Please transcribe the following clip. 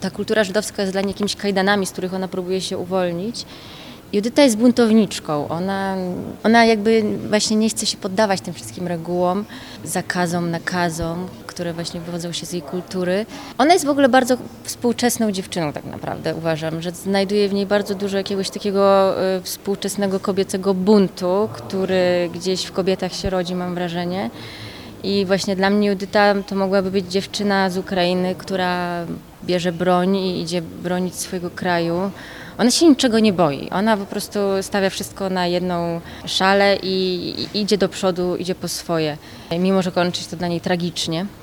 Ta kultura żydowska jest dla niej jakimiś kajdanami, z których ona próbuje się uwolnić. Judyta jest buntowniczką. Ona jakby właśnie nie chce się poddawać tym wszystkim regułom, zakazom, nakazom, które właśnie wywodzą się z jej kultury. Ona jest w ogóle bardzo współczesną dziewczyną tak naprawdę, uważam, że znajduje w niej bardzo dużo jakiegoś takiego współczesnego kobiecego buntu, który gdzieś w kobietach się rodzi, mam wrażenie. I właśnie dla mnie Judyta to mogłaby być dziewczyna z Ukrainy, która bierze broń i idzie bronić swojego kraju. Ona się niczego nie boi. Ona po prostu stawia wszystko na jedną szalę i idzie do przodu, idzie po swoje. Mimo że kończy się to dla niej tragicznie.